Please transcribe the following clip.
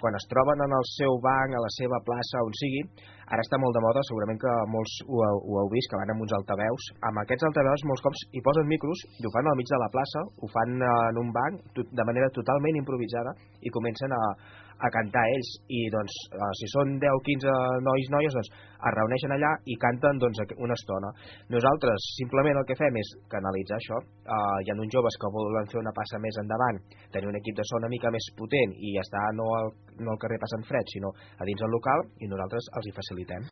quan es troben en el seu banc, a la seva plaça, on sigui, ara està molt de moda, segurament que molts ho heu vist, que van amb uns altaveus. Amb aquests altaveus molts cops hi posen micros i ho fan al mig de la plaça, ho fan en un banc de manera totalment improvisada i comencen a cantar ells. I doncs, si són 10 o 15 noies, doncs es reuneixen allà i canten una estona. Nosaltres simplement el que fem és canalitzar això. Hi ha uns joves que volen fer una passa més endavant, tenir un equip de so una mica més potent i estar no al carrer passant fred, sinó a dins el local, i nosaltres els hi facilitem.